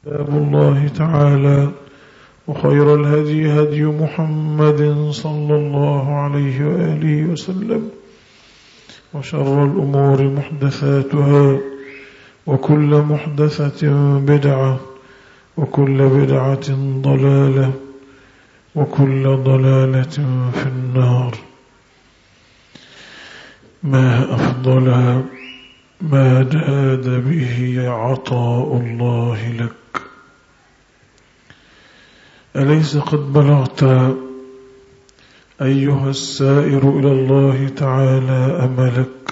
كتاب الله تعالى، وخير الهدي هدي محمد صلى الله عليه وآله وسلم، وشر الأمور محدثاتها، وكل محدثة بدعة، وكل بدعة ضلالة، وكل ضلالة في النار. ما أفضل ما جاد به عطاء الله لك. أليس قد بلغت أيها السائر إلى الله تعالى أملك؟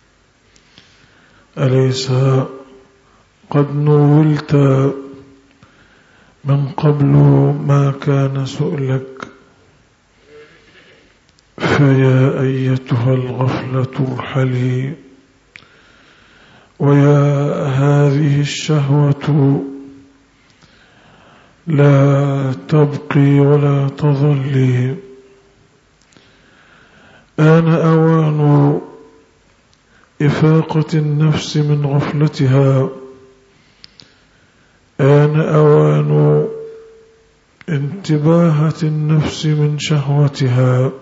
أليس قد نولت من قبل ما كان سؤلك؟ فيا أيتها الغفلة ارحلي، ويا هذه الشهوة لا تبقي ولا تظلي. آن أوان إفاقة النفس من غفلتها، آن أوان انتباهة النفس من شهوتها.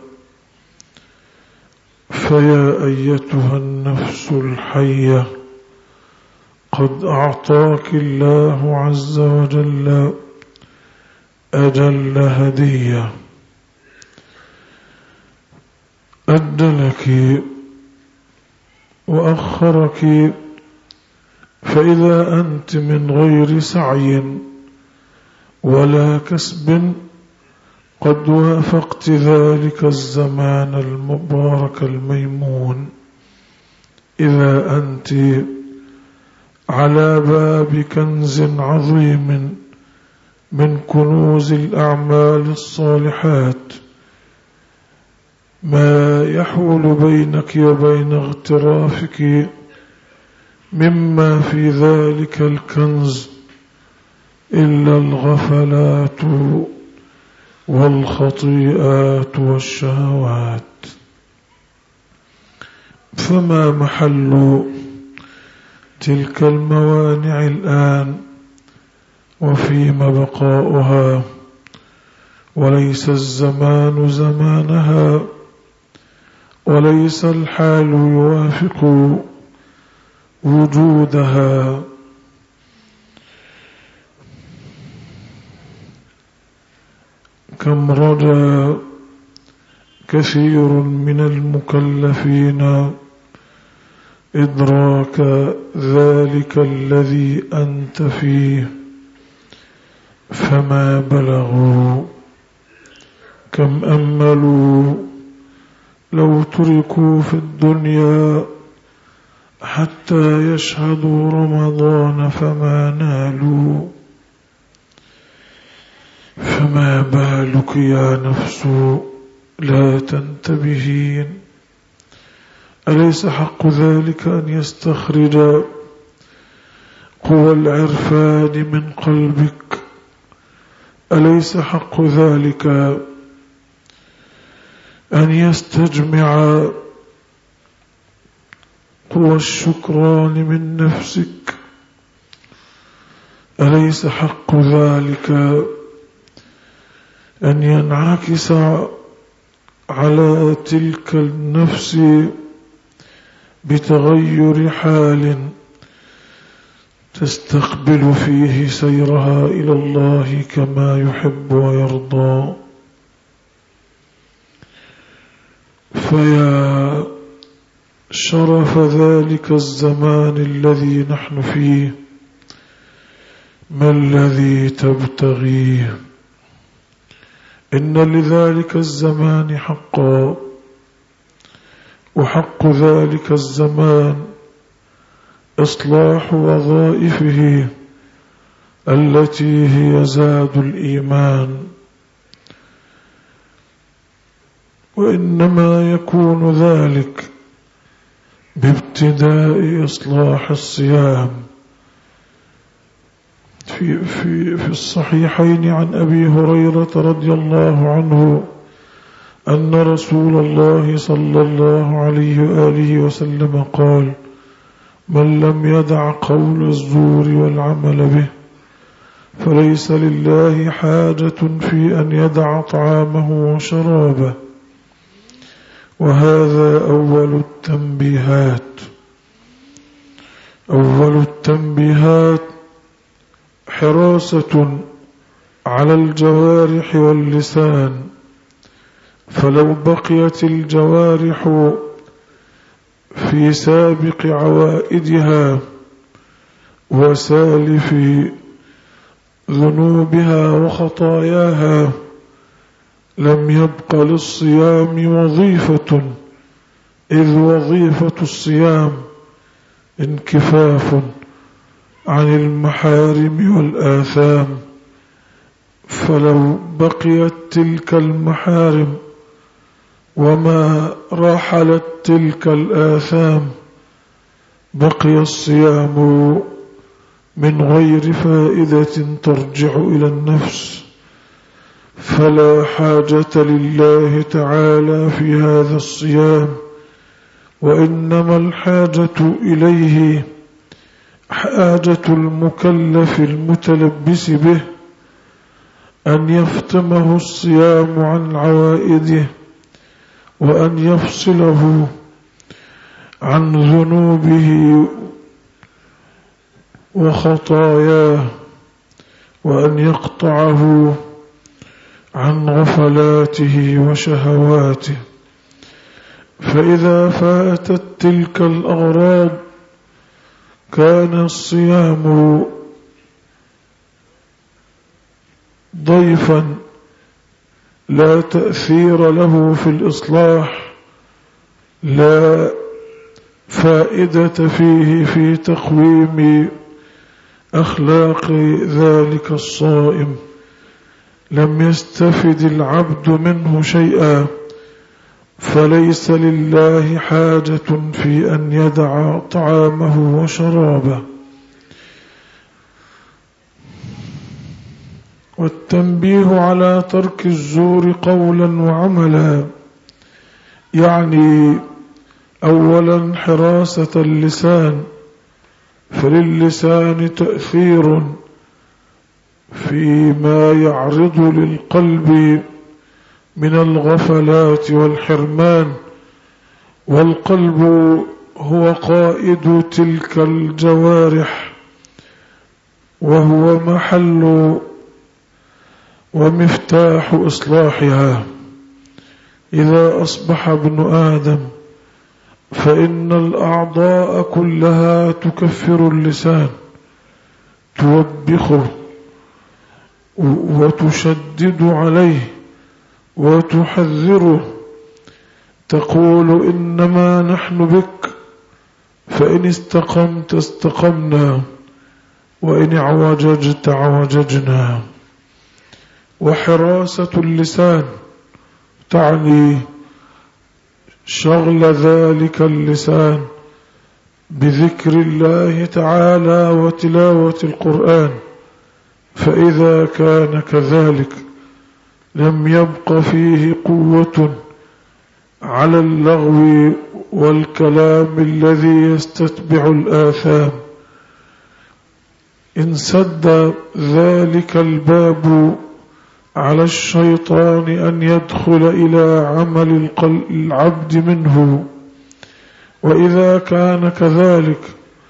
فيا أيتها النفس الحية، قد أعطاك الله عز وجل أجل هدية، أجلك وأخرك. فإذا أنت من غير سعي ولا كسب قد وافقت ذلك الزمان المبارك الميمون، إذا أنت على باب كنز عظيم من كنوز الأعمال الصالحات، ما يحول بينك وبين اغترافك مما في ذلك الكنز إلا الغفلات والخطيئات والشهوات. فما محل تلك الموانع الآن، وفيما بقاؤها؟ وليس الزمان زمانها، وليس الحال يوافق وجودها. كم رجا كثير من المكلفين إدراك ذلك الذي أنت فيه، فما بلغوا. كم أملوا لو تركوا في الدنيا حتى يشهدوا رمضان فما نالوا. فما بالك يا نفس لا تنتبهين؟ أليس حق ذلك أن يستخرج قوى العرفان من قلبك؟ أليس حق ذلك أن يستجمع قوى الشكران من نفسك؟ أليس حق ذلك أن ينعكس على تلك النفس بتغير حال تستقبل فيه سيرها إلى الله كما يحب ويرضى؟ فيا شرف ذلك الزمان الذي نحن فيه، ما الذي تبتغيه؟ إن لذلك الزمان حقا، وحق ذلك الزمان إصلاح وظائفه التي هي زاد الإيمان، وإنما يكون ذلك بابتداء إصلاح الصيام. في الصحيحين عن أبي هريرة رضي الله عنه أن رسول الله صلى الله عليه وآله وسلم قال: من لم يدع قول الزور والعمل به فليس لله حاجة في أن يدع طعامه وشرابه. وهذا أول التنبيهات حراسة على الجوارح واللسان. فلو بقيت الجوارح في سابق عوائدها وسالف ذنوبها وخطاياها لم يبق للصيام وظيفة، إذ وظيفة الصيام انكفاف عن المحارم والآثام. فلو بقيت تلك المحارم وما راحلت تلك الآثام بقي الصيام من غير فائدة ترجع إلى النفس. فلا حاجة لله تعالى في هذا الصيام، وإنما الحاجة إليه حاجة المكلف المتلبس به، أن يفتمه الصيام عن عوائده، وأن يفصله عن ذنوبه وخطاياه، وأن يقطعه عن غفلاته وشهواته. فإذا فاتت تلك الأغراض كان الصيام ضيفا لا تأثير له في الإصلاح، لا فائدة فيه في تقويم أخلاق ذلك الصائم، لم يستفد العبد منه شيئا. فليس لله حاجة في أن يدع طعامه وشرابه. والتنبيه على ترك الزور قولا وعملا، يعني أولا حراسة اللسان، فللسان تأثير فيما يعرض للقلب من الغفلات والحرمان، والقلب هو قائد تلك الجوارح، وهو محل ومفتاح إصلاحها. إذا أصبح ابن آدم فإن الأعضاء كلها تكفر اللسان، توبخه وتشدد عليه وتحذره، تقول إنما نحن بك، فإن استقمت استقمنا، وإن اعوججت عوججنا. وحراسة اللسان تعني شغل ذلك اللسان بذكر الله تعالى وتلاوة القرآن، فإذا كان كذلك لم يبق فيه قوة على اللغو والكلام الذي يستتبع الآثام. انسد ذلك الباب على الشيطان أن يدخل إلى عمل العبد منه. وإذا كان كذلك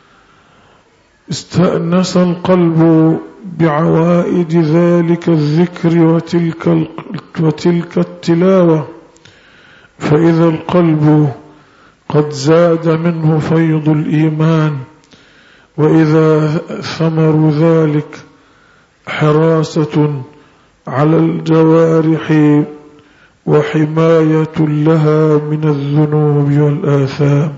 استأنس القلب بعوائد ذلك الذكر وتلك التلاوة، فإذا القلب قد زاد منه فيض الإيمان، وإذا ثمر ذلك حراسة على الجوارح وحماية لها من الذنوب والآثام،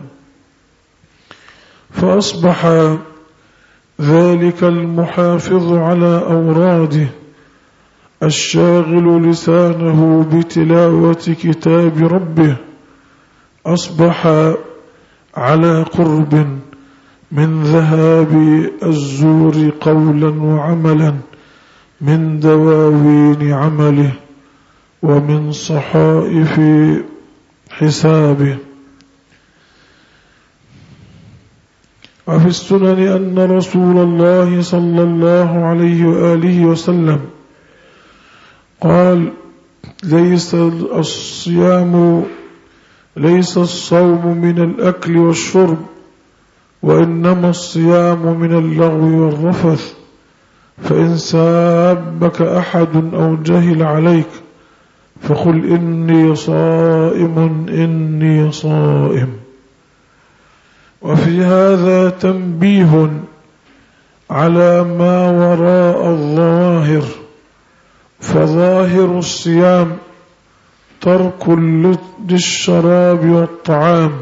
فأصبح ذلك المحافظ على أوراده الشاغل لسانه بتلاوة كتاب ربه أصبح على قرب من ذهاب الزور قولا وعملا، من دواوين عمله ومن صحائف حسابه. وفي السنن أن رسول الله صلى الله عليه وآله وسلم قال: ليس الصوم من الأكل والشرب، وإنما الصيام من اللغو والرفث، فإن سابك أحد أو جهل عليك فقل إني صائم إني صائم. وفي هذا تنبيه على ما وراء الظواهر، فظاهر الصيام ترك للشراب والطعام،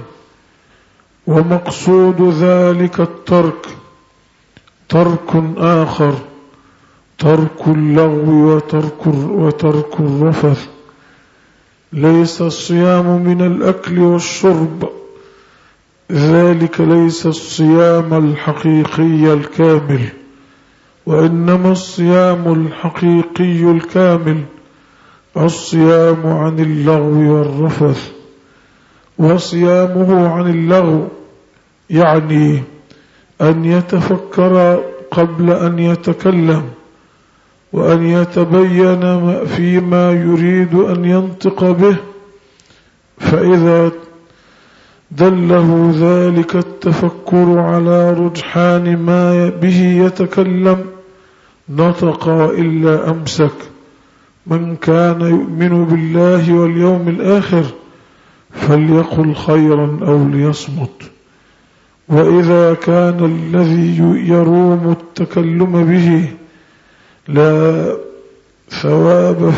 ومقصود ذلك الترك ترك آخر، ترك اللغو وترك الرفث. ليس الصيام من الأكل والشرب، ذلك ليس الصيام الحقيقي الكامل، وإنما الصيام الحقيقي الكامل الصيام عن اللغو والرفث. وصيامه عن اللغو يعني أن يتفكر قبل أن يتكلم، وأن يتبين فيما يريد أن ينطق به، فإذا دله ذلك التفكر على رجحان ما به يتكلم نطق إلا أمسك. من كان يؤمن بالله واليوم الآخر فليقل خيرا أو ليصمت. وإذا كان الذي يروم التكلم به لا ثواب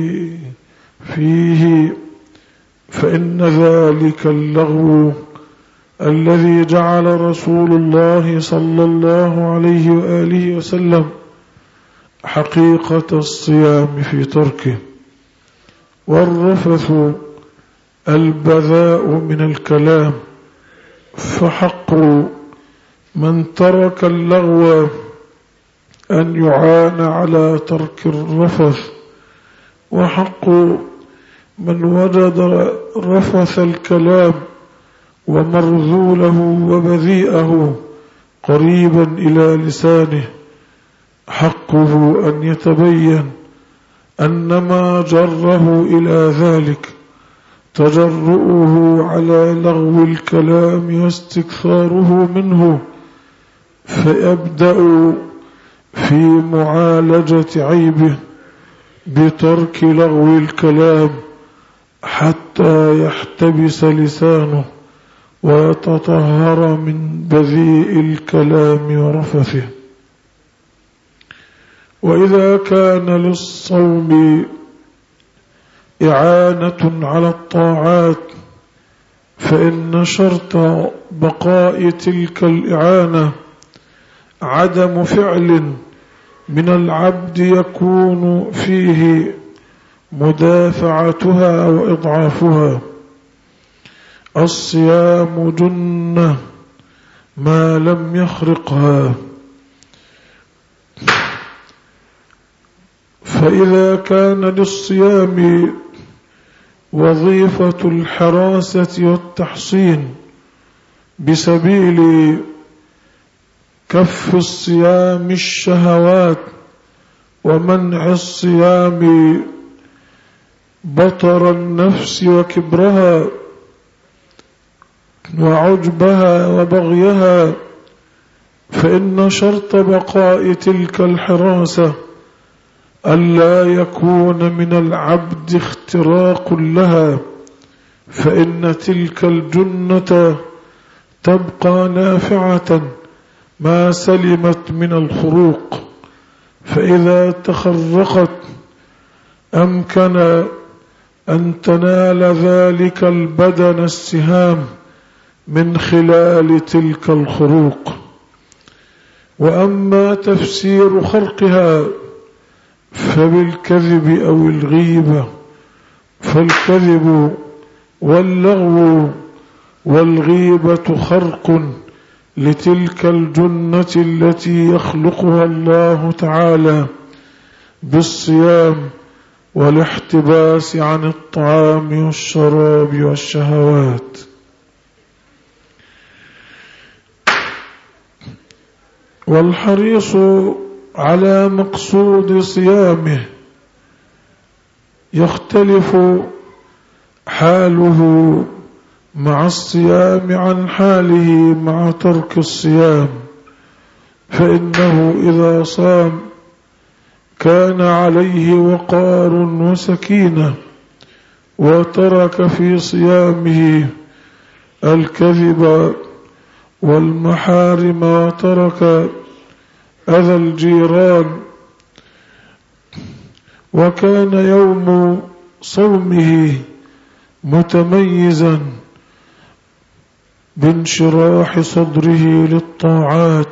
فيه فإن ذلك اللغو الذي جعل رسول الله صلى الله عليه وآله وسلم حقيقة الصيام في تركه. والرفث البذاء من الكلام، فحق من ترك اللغو أن يعان على ترك الرفث، وحق من وجد رفث الكلام ومرذوله وبذيئه قريبا إلى لسانه حقه أن يتبين أن ما جره إلى ذلك تجرؤه على لغو الكلام واستكثاره منه، فيبدأ في معالجة عيبه بترك لغو الكلام حتى يحتبس لسانه ويتطهر من بذيء الكلام ورفثه. وإذا كان للصوم إعانة على الطاعات، فإن شرط بقاء تلك الإعانة عدم فعل من العبد يكون فيه مدافعتها وإضعافها. الصيام جنة ما لم يخرقها، فإذا كان للصيام وظيفة الحراسة والتحصين بسبيل كف الصيام الشهوات ومنع الصيام بطر النفس وكبرها وعجبها وبغيها، فإن شرط بقاء تلك الحراسة ألا يكون من العبد اختراق لها، فإن تلك الجنة تبقى نافعة ما سلمت من الخروق، فإذا تخرقت أمكن أن تنال ذلك البدن السهام من خلال تلك الخروق. وأما تفسير خرقها فبالكذب أو الغيبة، فالكذب واللغو والغيبة خرق لتلك الجنة التي يخلقها الله تعالى بالصيام والاحتباس عن الطعام والشراب والشهوات. والحريص على مقصود صيامه يختلف حاله مع الصيام عن حاله مع ترك الصيام، فإنه إذا صام كان عليه وقار وسكينة، وترك في صيامه الكذب والمحارم، وترك أذى الجيران، وكان يوم صومه متميزا بانشراح صدره للطاعات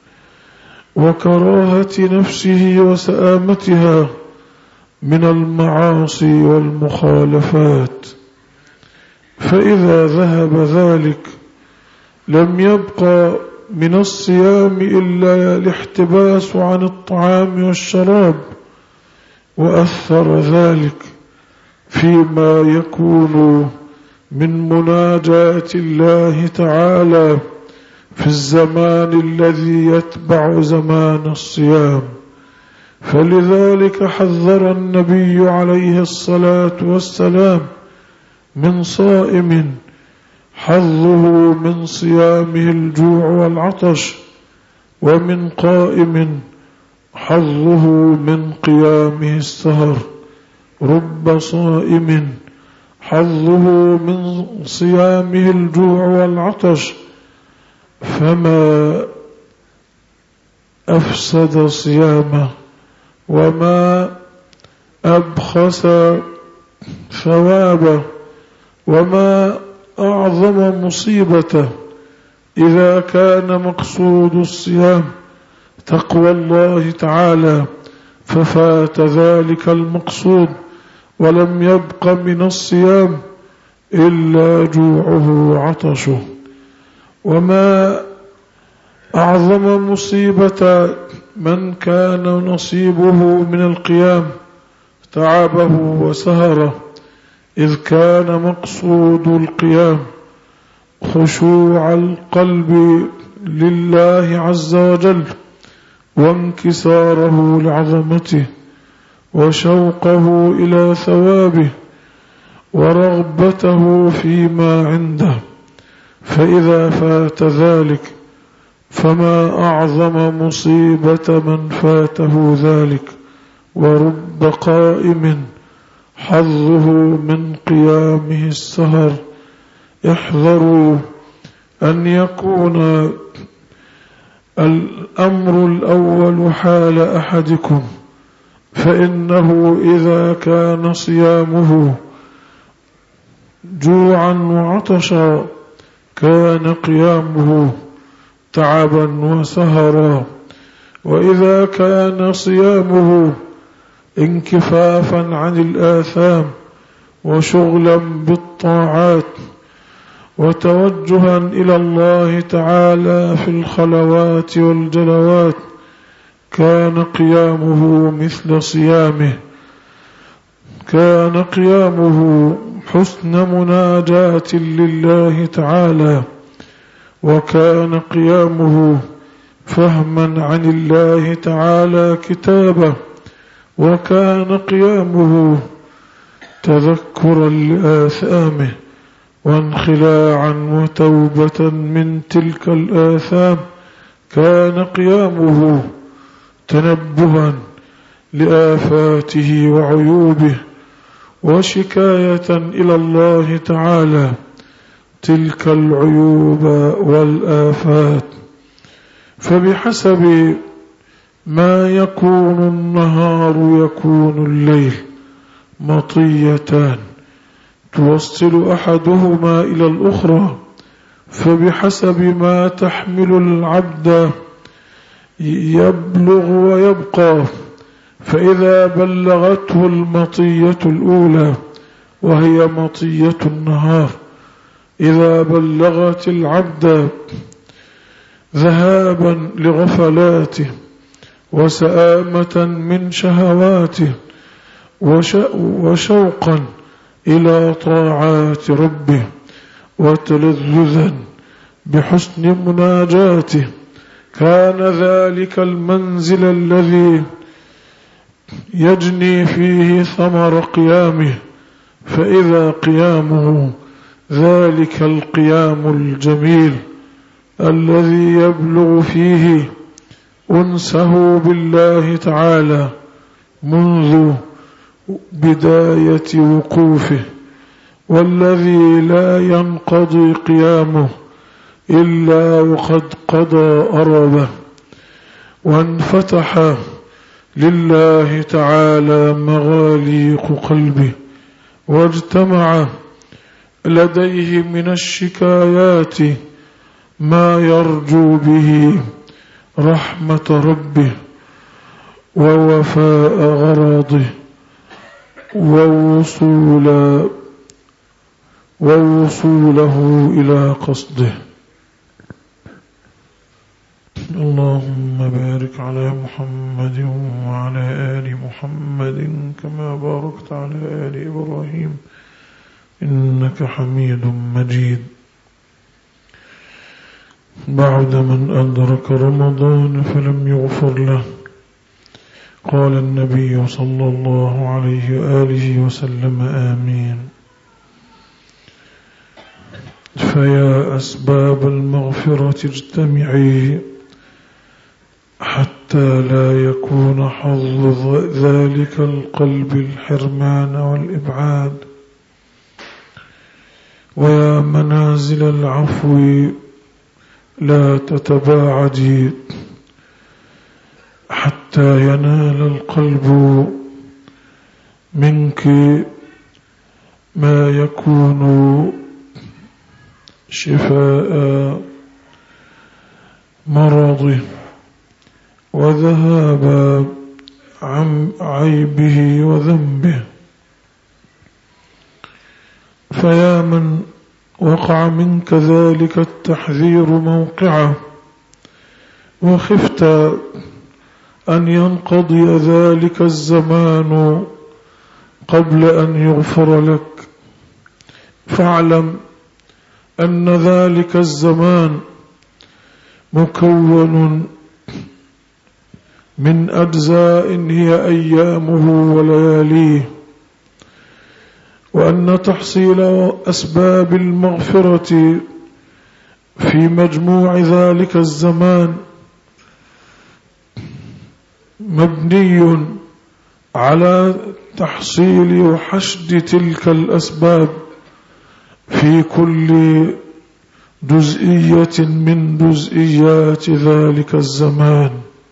وكراهة نفسه وسآمتها من المعاصي والمخالفات. فإذا ذهب ذلك لم يبقى من الصيام إلا الاحتباس عن الطعام والشراب، وأثر ذلك فيما يكون من مناجاة الله تعالى في الزمان الذي يتبع زمان الصيام. فلذلك حذر النبي عليه الصلاة والسلام من صائم حظه من صيامه الجوع والعطش، ومن قائم حظه من قيامه السهر. رب صائم حظه من صيامه الجوع والعطش، فما أفسد صيامه وما أبخس ثوابه وما أعظم مصيبته إذا كان مقصود الصيام تقوى الله تعالى ففات ذلك المقصود ولم يبق من الصيام إلا جوعه وعطشه. وما أعظم مصيبة من كان نصيبه من القيام تعبه وسهره، إذ كان مقصود القيام خشوع القلب لله عز وجل وانكساره لعظمته وشوقه إلى ثوابه ورغبته فيما عنده. فإذا فات ذلك فما أعظم مصيبة من فاته ذلك. ورب قائم حظه من قيامه السهر. احذروا أن يكون الأمر الأول حال أحدكم، فإنه إذا كان صيامه جوعا وعطشا كان قيامه تعبا وسهرا، وإذا كان صيامه انكفافا عن الآثام وشغلا بالطاعات وتوجها إلى الله تعالى في الخلوات والجلوات كان قيامه مثل صيامه، كان قيامه حسن مناجاة لله تعالى، وكان قيامه فهما عن الله تعالى كتابه، وكان قيامه تذكرا لآثامه وانخلاعا وتوبة من تلك الآثام. كان قيامه تنبها لآفاته وعيوبه وشكاية إلى الله تعالى تلك العيوب والآفات. فبحسب ما يكون النهار يكون الليل مطيتان توصل أحدهما إلى الأخرى، فبحسب ما تحمل العبد يبلغ ويبقى. فإذا بلغته المطية الأولى وهي مطية النهار، إذا بلغت العبد ذهابا لغفلاته وسآمة من شهواته وشوقا إلى طاعات ربه وتلذذا بحسن مناجاته، كان ذلك المنزل الذي يجني فيه ثمر قيامه، فإذا قيامه ذلك القيام الجميل الذي يبلغ فيه أنسه بالله تعالى منذ بداية وقوفه، والذي لا ينقضي قيامه إلا وقد قضى أربه وانفتح لله تعالى مغاليق قلبه، واجتمع لديه من الشكايات ما يرجو به رحمة ربه ووفاء غراضه ووصوله إلى قصده. اللهم بارك على محمد وعلى آل محمد كما باركت على آل إبراهيم إنك حميد مجيد. بعد من أدرك رمضان فلم يغفر له، قال النبي صلى الله عليه وآله وسلم آمين. فيا أسباب المغفرة اجتمعي حتى لا يكون حظ ذلك القلب الحرمان والإبعاد. ويا منازل العفو لا تتباعدي حتى ينال القلب منك ما يكون شفاء مرضه وذهاب عن عيبه وذنبه. فيا من وقع منك ذلك التحذير موقعه وخفت أن ينقضي ذلك الزمان قبل أن يغفر لك، فاعلم أن ذلك الزمان مكون من أجزاء هي أيامه ولياليه، وأن تحصيل أسباب المغفرة في مجموع ذلك الزمان مبني على تحصيل وحشد تلك الأسباب في كل جزئية من جزئيات ذلك الزمان.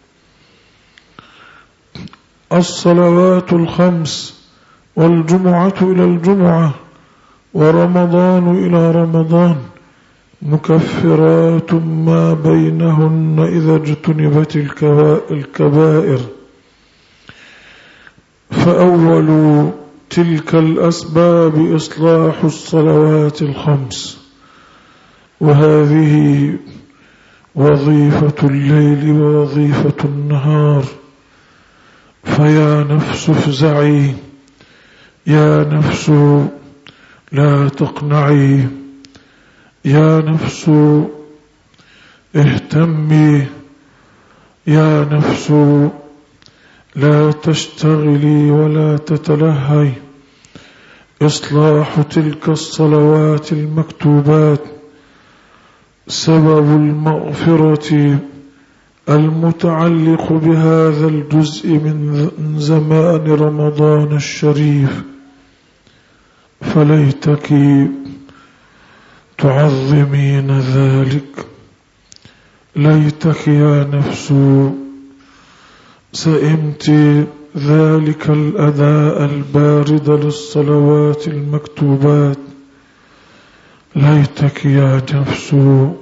الصلوات الخمس والجمعة إلى الجمعة ورمضان إلى رمضان مكفرات ما بينهن إذا اجتنبت الكبائر. فأول تلك الأسباب إصلاح الصلوات الخمس، وهذه وظيفة الليل ووظيفة النهار. فيا نفس افزعي، يا نفس لا تقنعي، يا نفس اهتمي، يا نفس لا تشتغلي ولا تتلهي. إصلاح تلك الصلوات المكتوبات سبب المغفرة المتعلق بهذا الجزء من زمان رمضان الشريف. فليتك تعظمين ذلك، ليتك يا نفس سئمت ذلك الأداء البارد للصلوات المكتوبات. ليتك يا نفس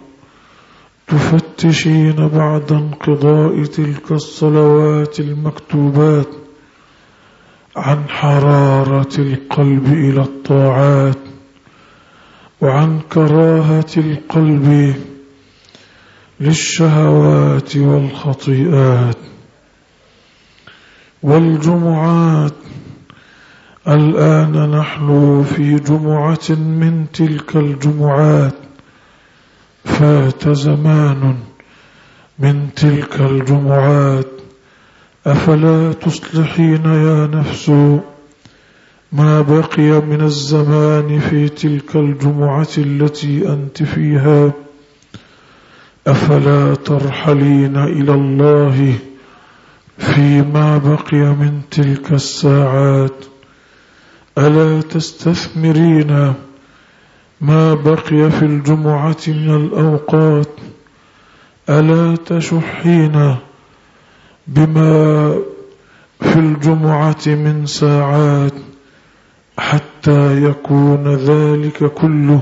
تفتشين بعد انقضاء تلك الصلوات المكتوبات عن حرارة القلب إلى الطاعات، وعن كراهة القلب للشهوات والخطيئات. والجمعات، الآن نحن في جمعة من تلك الجمعات. فات زمان من تلك الجمعات، أفلا تصلحين يا نفس ما بقي من الزمان في تلك الجمعة التي أنت فيها؟ أفلا ترحلين إلى الله فيما بقي من تلك الساعات؟ ألا تستثمرين ما بقي في الجمعة من الأوقات؟ ألا تشحين بما في الجمعة من ساعات حتى يكون ذلك كله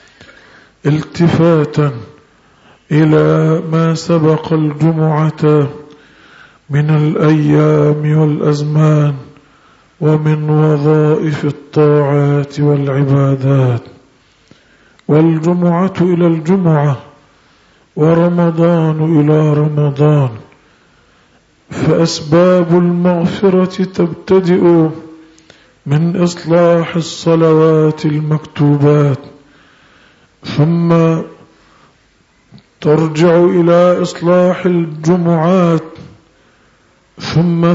التفاتا إلى ما سبق الجمعة من الأيام والأزمان ومن وظائف الطاعات والعبادات؟ والجمعة إلى الجمعة ورمضان إلى رمضان، فأسباب المغفرة تبتدئ من إصلاح الصلوات المكتوبات، ثم ترجع إلى إصلاح الجمعات، ثم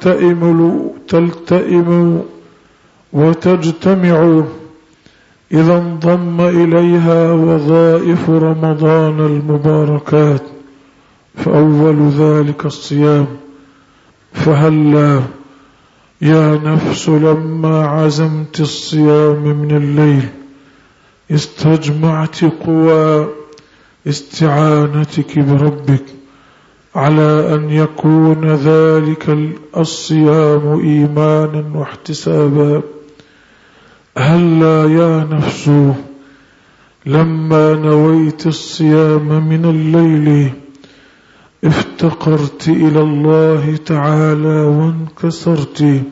تلتئم وتجتمع إذا انضم إليها وظائف رمضان المباركات، فأول ذلك الصيام. فهلا يا نفس لما عزمت الصيام من الليل استجمعت قوى استعانتك بربك على أن يكون ذلك الصيام إيمانا واحتسابا؟ هلا يا نفس لما نويت الصيام من الليل افتقرت إلى الله تعالى وانكسرت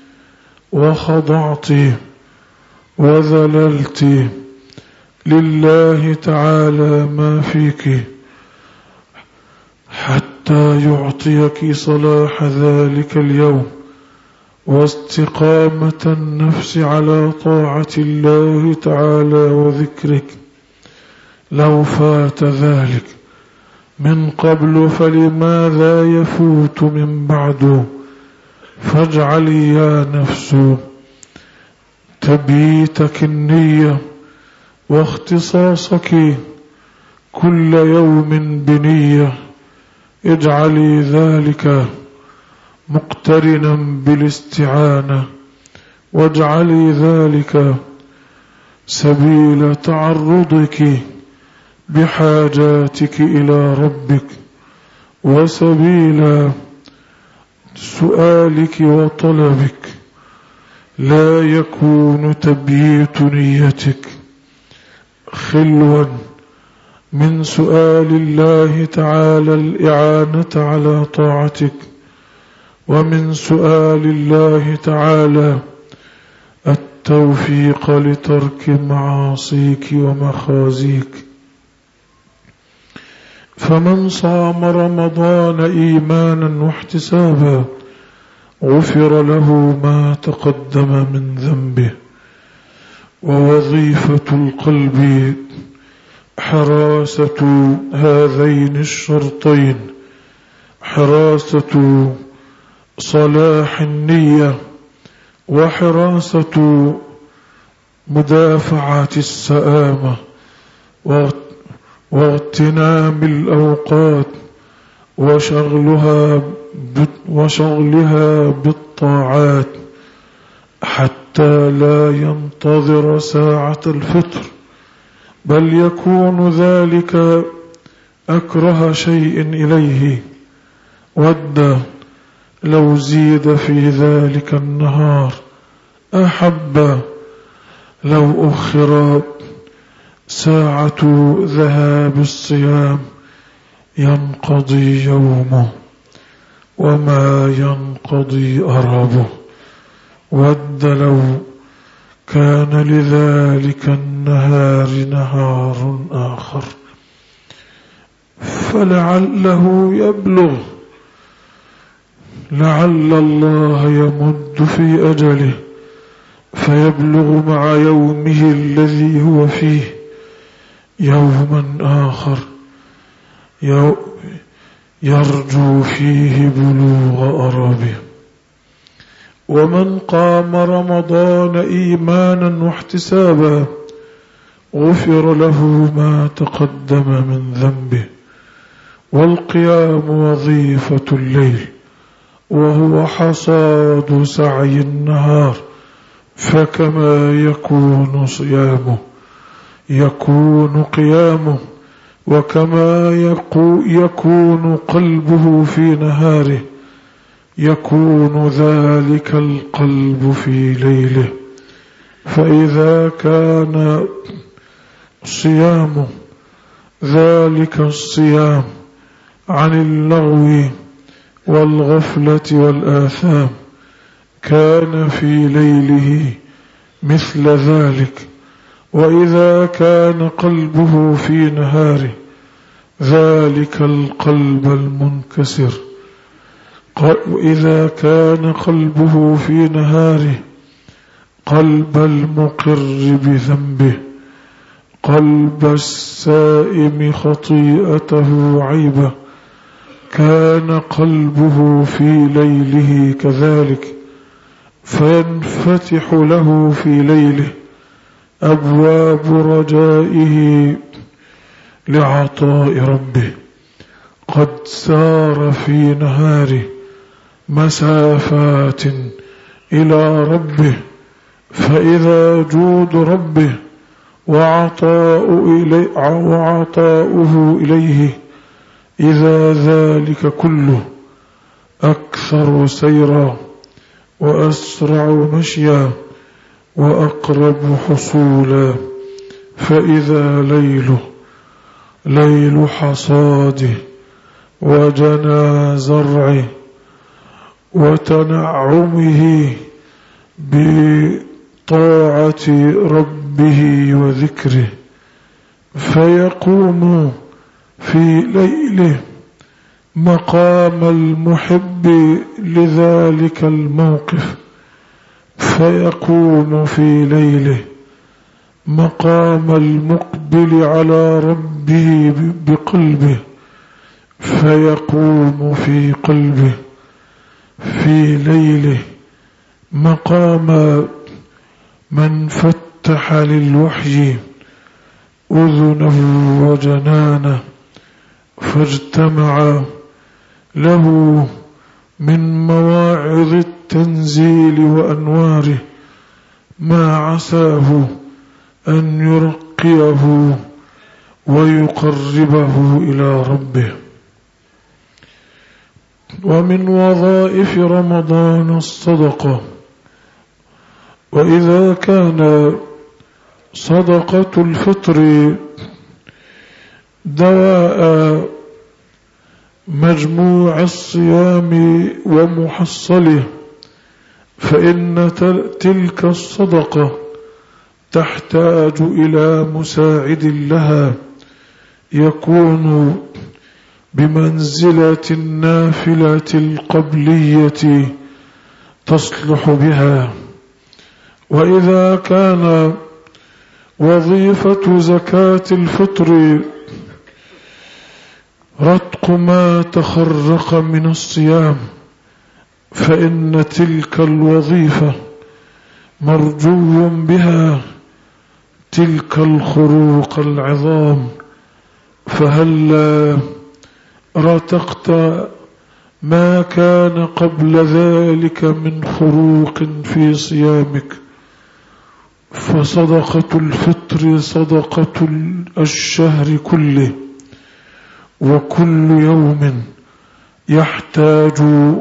وخضعت وذللت لله تعالى ما فيك حتى يعطيك صلاح ذلك اليوم واستقامة النفس على طاعة الله تعالى وذكرك. لو فات ذلك من قبل فلماذا يفوت من بعد؟ فاجعلي يا نفس تبيتك النية واختصاصك كل يوم بنية، اجعلي ذلك مقترنا بالاستعانة، واجعلي ذلك سبيل تعرضك بحاجاتك إلى ربك وسبيل سؤالك وطلبك. لا يكون تبييت نيتك خلوا من سؤال الله تعالى الإعانة على طاعتك، ومن سؤال الله تعالى التوفيق لترك معاصيك ومخازيك. فمن صام رمضان إيمانا واحتسابا غفر له ما تقدم من ذنبه. ووظيفة القلب حراسة هذين الشرطين: حراسة صلاح النية، وحراسة مدافعة السآمة، واغتنام الأوقات وشغلها بالطاعات حتى لا ينتظر ساعة الفطر، بل يكون ذلك أكره شيء إليه. ود لو زيد في ذلك النهار، أحب لو أخر ساعة ذهاب الصيام ينقضي يومه وما ينقضي أربه. ود لو كان لذلك النهار نهار آخر فلعله يبلغ، لعل الله يمد في أجله فيبلغ مع يومه الذي هو فيه يوما آخر يرجو فيه بلوغ أرابه. ومن قام رمضان إيمانا واحتسابا غفر له ما تقدم من ذنبه. والقيام وظيفة الليل وهو حصاد سعي النهار، فكما يكون صيامه يكون قيامه، وكما يكون قلبه في نهاره يكون ذلك القلب في ليله. فإذا كان صيامه ذلك الصيام عن اللغو والغفلة والآثام كان في ليله مثل ذلك. وإذا كان قلبه في نهاره ذلك القلب المنكسر، وإذا كان قلبه في نهاره قلب المقر بذنبه، قلب السائم خطيئته عيبة، كان قلبه في ليله كذلك، فينفتح له في ليله أبواب رجائه لعطاء ربه. قد سار في نهاره مسافات إلى ربه، فإذا جود ربه وعطاؤه إليه إذا ذلك كله أكثر سيرا وأسرع مشيا وأقرب حصولا. فإذا ليل حصاده وجنى زرعه وتنعمه بطاعة ربه وذكره، فيقوم في ليله مقام المحب لذلك الموقف، فيقوم في ليله مقام المقبل على ربه بقلبه، فيقوم في قلبه في ليله مقام من فتح للوحي أذنه وجنانه، فاجتمع له من مواعظ التنزيل وأنواره ما عساه أن يرقيه ويقربه إلى ربه. ومن وظائف رمضان الصدقة. وإذا كان صدقة الفطر دواء مجموع الصيام ومحصله، فإن تلك الصدقة تحتاج إلى مساعد لها يكون بمنزلة النافلة القبلية تصلح بها. وإذا كان وظيفة زكاة الفطر رتق ما تخرق من الصيام، فإن تلك الوظيفة مرجو بها تلك الخروق العظام، فهلا رتقت ما كان قبل ذلك من خروق في صيامك. فصدقة الفطر صدقة الشهر كله، وكل يوم يحتاج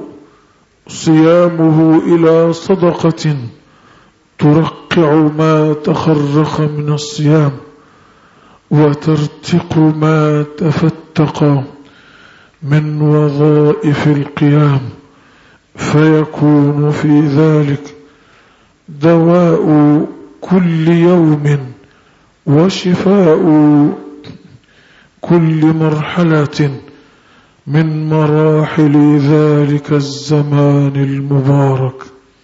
صيامه إلى صدقة ترقع ما تخرق من الصيام وترتق ما تفتق من وظائف القيام، فيكون في ذلك دواء كل يوم وشفاء كل مرحلة من مراحل ذلك الزمان المبارك.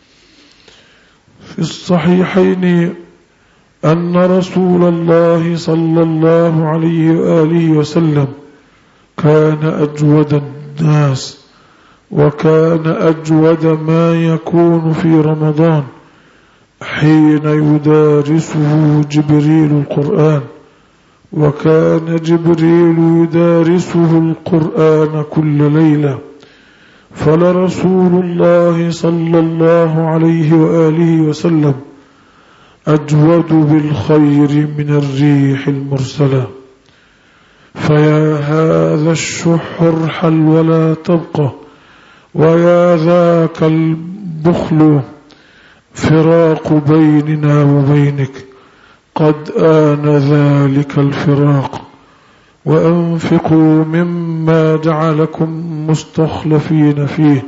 في الصحيحين أن رسول الله صلى الله عليه وآله وسلم كان أجود الناس، وكان أجود ما يكون في رمضان حين يدارسه جبريل القرآن، وكان جبريل يدارسه القرآن كل ليلة. فلرسول الله صلى الله عليه وآله وسلم أجود بالخير من الريح المرسلة. فيا هذا الشح ارحل ولا تبقى، ويا ذاك البخل فراق بيننا وبينك، قد آن ذلك الفراق. وأنفقوا مما جعلكم مستخلفين فيه،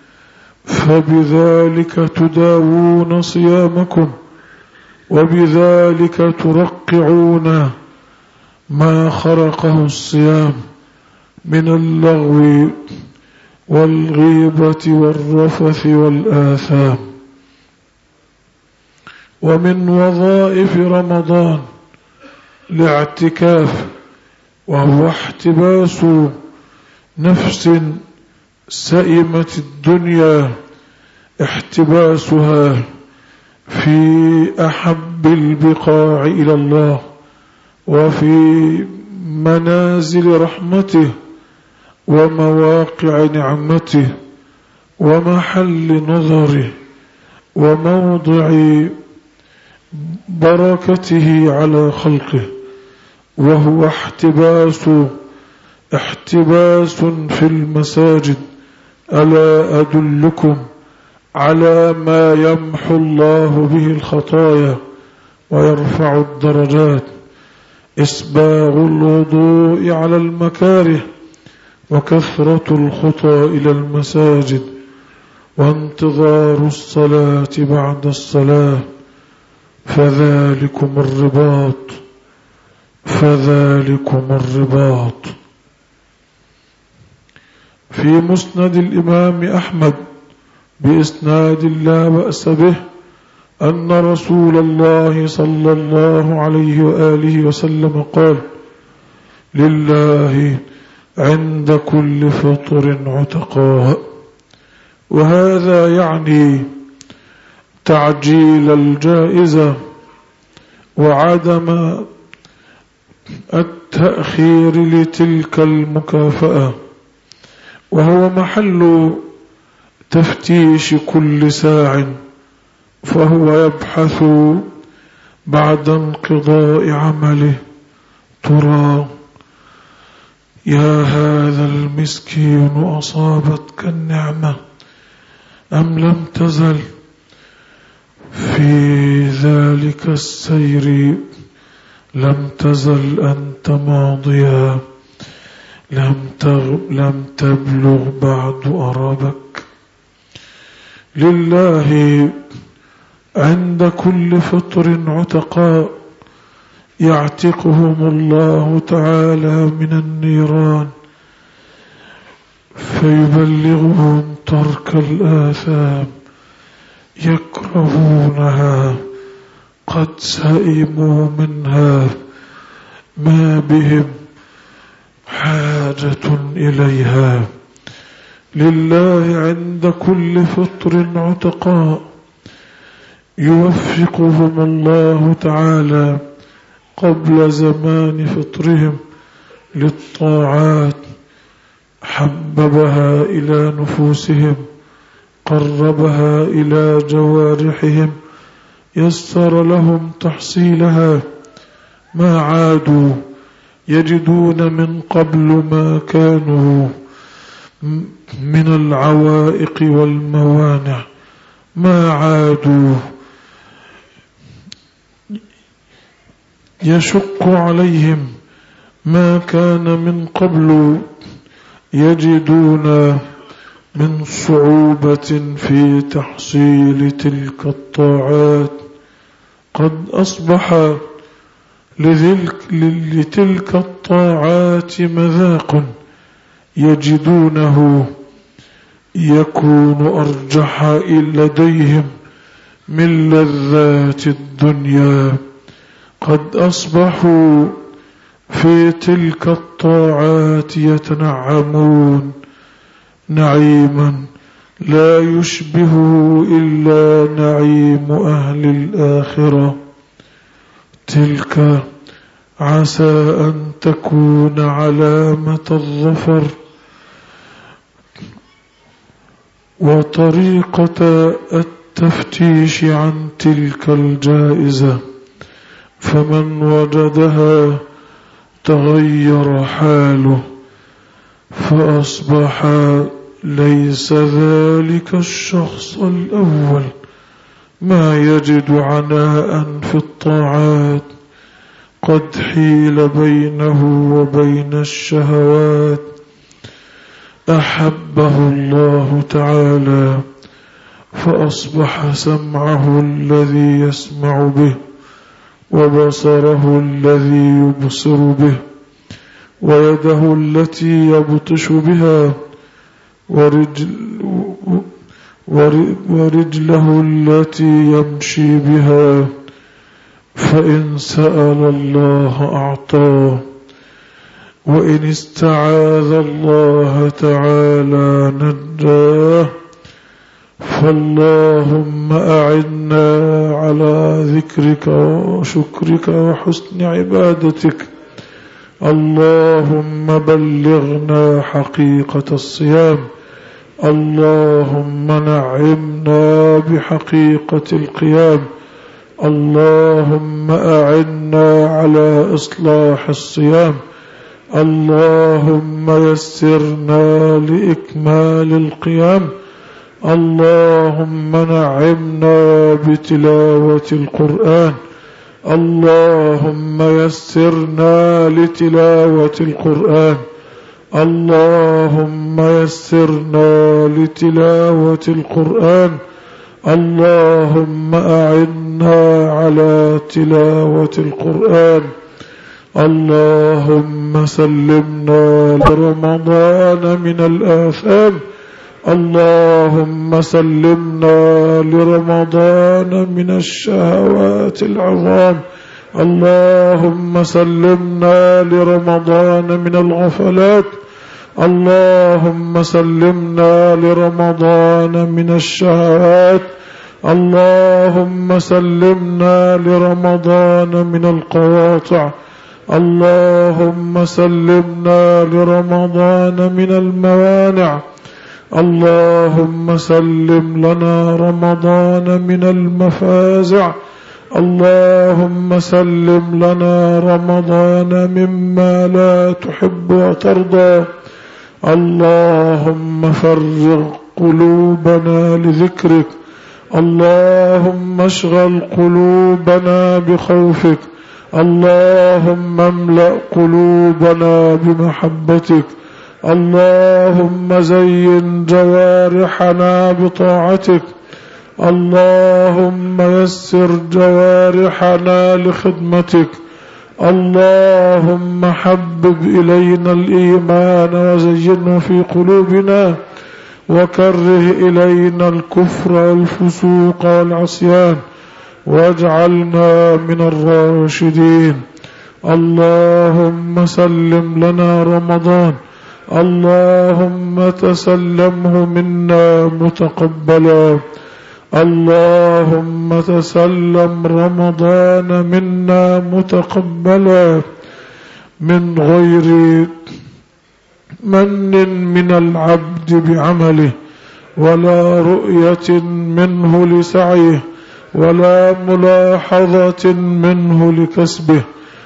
فبذلك تداوون صيامكم، وبذلك ترقعون ما خرقه الصيام من اللغو والغيبة والرفث والآثام. ومن وظائف رمضان الاعتكاف، وهو احتباس نفس سئمت الدنيا، احتباسها في أحب البقاع إلى الله، وفي منازل رحمته، ومواقع نعمته، ومحل نظره، وموضع بركته على خلقه. وهو احتباس في المساجد. ألا أدلكم على ما يمحو الله به الخطايا ويرفع الدرجات؟ إسباغ الوضوء على المكاره، وكثرة الخطى إلى المساجد، وانتظار الصلاة بعد الصلاة. فذلكم الرباط. في مسند الإمام أحمد بإسناد لا بأس به أن رسول الله صلى الله عليه وآله وسلم قال: لله عند كل فطر عتقاء. وهذا يعني تعجيل الجائزة وعدم التأخير لتلك المكافأة، وهو محل تفتيش كل ساع، فهو يبحث بعد انقضاء عمله: ترى يا هذا المسكين أصابتك النعمة أم لم تزل في ذلك السير، لم تزل أنت ماضيا، لم تبلغ بعد أرابك. لله عند كل فطر عتقاء يعتقهم الله تعالى من النيران، فيبلغهم ترك الآثام يكرهونها، قد سئموا منها، ما بهم حاجة إليها. لله عند كل فطر عتقاء يوفقهم الله تعالى قبل زمان فطرهم للطاعات، حببها إلى نفوسهم، قربها إلى جوارحهم، يسر لهم تحصيلها، ما عادوا يجدون من قبل ما كانوا من العوائق والموانع، ما عادوا يشق عليهم ما كان من قبل يجدون من صعوبة في تحصيل تلك الطاعات. قد أصبح لتلك الطاعات مذاق يجدونه يكون أرجح لديهم من لذات الدنيا. قد أصبحوا في تلك الطاعات يتنعمون نعيما لا يشبهه إلا نعيم أهل الآخرة. تلك عسى أن تكون علامة الظفر وطريقة التفتيش عن تلك الجائزة، فمن وجدها تغير حاله فأصبح ليس ذلك الشخص الأول ما يجد عناء في الطاعات، قد حيل بينه وبين الشهوات، أحبه الله تعالى فأصبح سمعه الذي يسمع به، وبصره الذي يبصر به، ويده التي يبطش بها، ورجله التي يمشي بها. فإن سأل الله أعطاه، وإن استعاذ الله تعالى نجاه. فاللهم أعنا على ذكرك وشكرك وحسن عبادتك. اللهم بلغنا حقيقة الصيام. اللهم نعمنا بحقيقة القيام. اللهم أعنا على إصلاح الصيام. اللهم يسرنا لإكمال القيام. اللهم نعمنا بتلاوة القرآن. اللهم يسرنا لتلاوة القرآن. اللهم يسرنا لتلاوة القرآن. اللهم أعنا على تلاوة القرآن. اللهم سلمنا لرمضان من الآثام. اللهم سلمنا لرمضان من الشهوات العظام. اللهم سلمنا لرمضان من الغفلات. اللهم سلمنا لرمضان من الشهوات. اللهم سلمنا لرمضان من القواطع. اللهم سلمنا لرمضان من الموانع. اللهم سلم لنا رمضان من المفازع. اللهم سلم لنا رمضان مما لا تحب وترضى. اللهم فرغ قلوبنا لذكرك. اللهم اشغل قلوبنا بخوفك. اللهم املأ قلوبنا بمحبتك. اللهم زين جوارحنا بطاعتك. اللهم يسر جوارحنا لخدمتك. اللهم حبب إلينا الإيمان وزينه في قلوبنا، وكره إلينا الكفر والفسوق والعصيان، واجعلنا من الراشدين. اللهم سلم لنا رمضان. اللهم تسلمه منا متقبلا. اللهم تسلم رمضان منا متقبلا، من غير من العبد بعمله، ولا رؤية منه لسعيه، ولا ملاحظة منه لكسبه.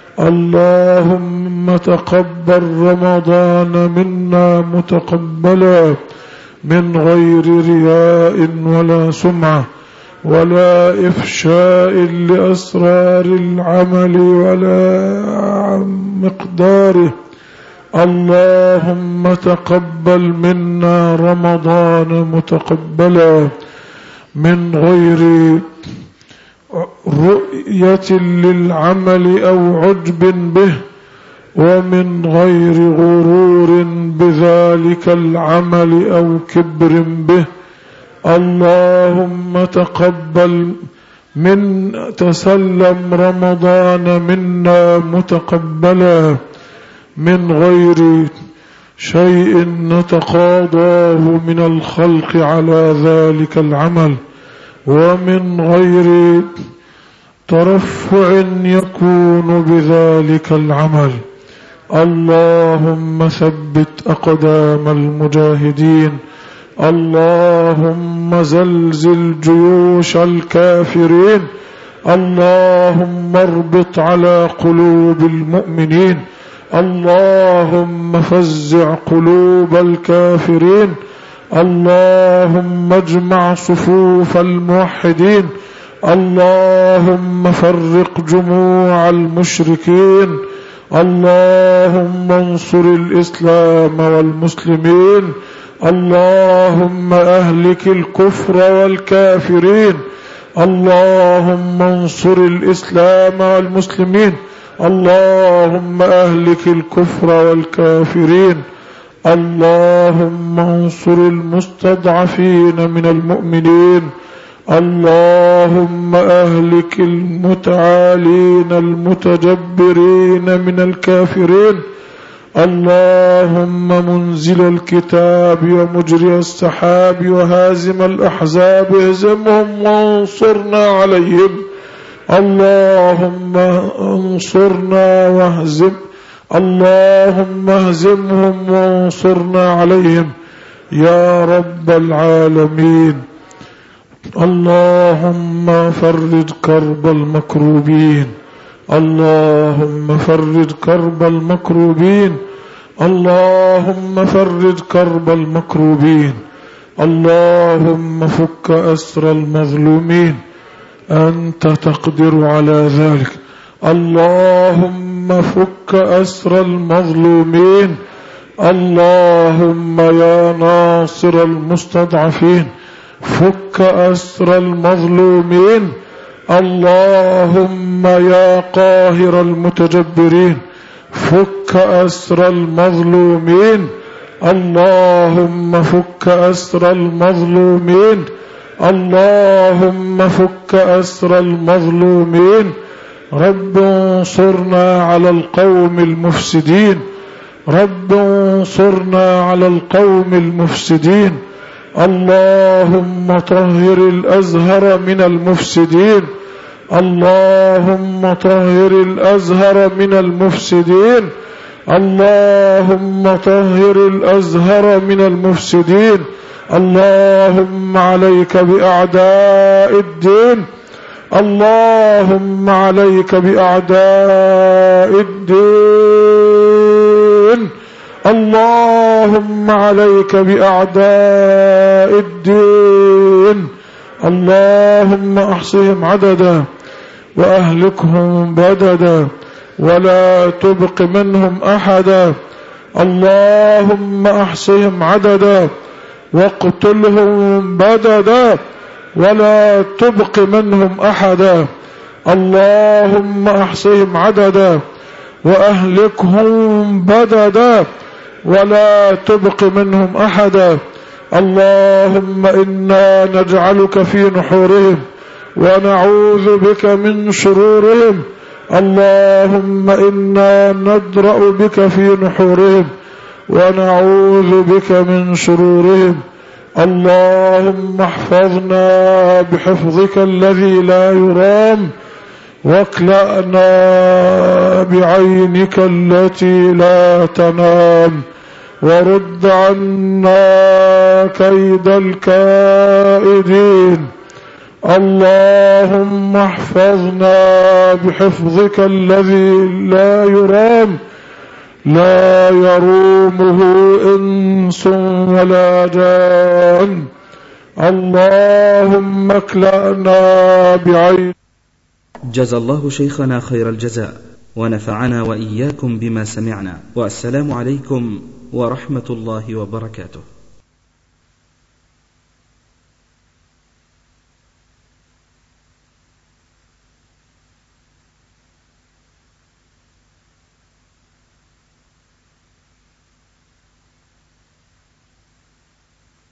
اللهم تقبل رمضان منا متقبلا، من غير رياء ولا سمعة، ولا إفشاء لأسرار العمل ولا مقداره. اللهم تقبل منا رمضان متقبلا، من غير رؤية للعمل أو عجب به، ومن غير غرور بذلك العمل أو كبر به. اللهم تقبل تسلم رمضان منا متقبلا، من غير شيء نتقاضاه من الخلق على ذلك العمل، ومن غير ترفع يكون بذلك العمل. اللهم ثبت أقدام المجاهدين، اللهم زلزل جيوش الكافرين، اللهم اربط على قلوب المؤمنين، اللهم فزع قلوب الكافرين، اللهم اجمع صفوف الموحدين، اللهم فرق جموع المشركين، اللهم انصر الإسلام والمسلمين، اللهم أهلك الكفر والكافرين، اللهم انصر الإسلام والمسلمين، اللهم أهلك الكفر والكافرين، اللهم انصر المستضعفين من المؤمنين، اللهم أهلك المتعالين المتجبرين من الكافرين، اللهم منزل الكتاب ومجري السحاب وهازم الأحزاب اهزمهم وانصرنا عليهم، اللهم انصرنا واهزم، اللهم اهزمهم وانصرنا عليهم يا رب العالمين. اللهم فرج كرب المكروبين، اللهم فرج كرب المكروبين، اللهم فرج كرب المكروبين، اللهم فك أسر المظلومين، أنت تقدر على ذلك، اللهم فك أسر المظلومين، اللهم يا ناصر المستضعفين فك أسر المظلومين، اللهم يا قاهر المتجبرين فك أسر المظلومين، اللهم فك أسر المظلومين، اللهم فك أسر المظلومين. رب انصرنا على القوم المفسدين، رب انصرنا على القوم المفسدين، اللهم طهر الأزهر من المفسدين، اللهم طهر الأزهر من المفسدين، اللهم طهر الأزهر من المفسدين، اللهم عليك بأعداء الدين، اللهم عليك بأعداء الدين، اللهم عليك بأعداء الدين، اللهم احصهم عددا وأهلكهم بددا ولا تبق منهم أحدا، اللهم احصهم عددا واقتلهم بددا ولا تبق منهم أحدا، اللهم احصهم عددا وأهلكهم بددا ولا تبق منهم أحدا، اللهم إنا نجعلك في نحورهم ونعوذ بك من شرورهم، اللهم إنا ندرأ بك في نحورهم ونعوذ بك من شرورهم، اللهم احفظنا بحفظك الذي لا يرام، واكلأنا بعينك التي لا تنام، ورد عنا كيد الكائدين، اللهم احفظنا بحفظك الذي لا يرام، لا يرومه إنس ولا جان، اللهم اكلأنا بعين. جزى الله شيخنا خير الجزاء ونفعنا وإياكم بما سمعنا، والسلام عليكم ورحمة الله وبركاته.